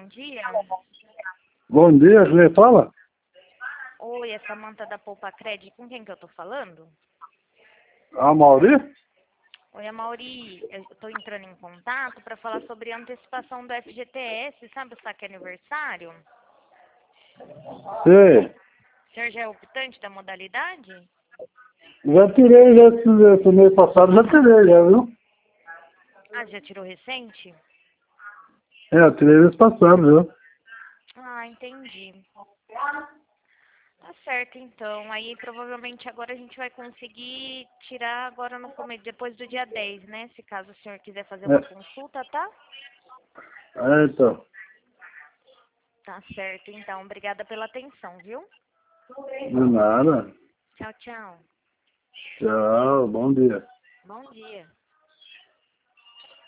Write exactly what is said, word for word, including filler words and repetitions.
bom dia. Bom dia, quem fala? Oi, é Samanta da Poupa Cred. Com quem que eu tô falando? A Mauri? Oi, a Mauri. Eu tô entrando em contato para falar sobre a antecipação do F G T S, sabe o saque aniversário? Sei. O senhor já é optante da modalidade? Já tirei, já esse, esse mês passado, já tirei, já, viu? Ah, já tirou recente? É, eu tirei mês passado, viu? Ah, entendi. Tá certo, então. Aí provavelmente agora a gente vai conseguir tirar agora no começo, depois do dia dez, né? Se caso o senhor quiser fazer uma É, consulta, tá? é então. Tá certo, então. Obrigada pela atenção, viu? De nada. Tchau, tchau. Tchau, bom dia. Bom dia.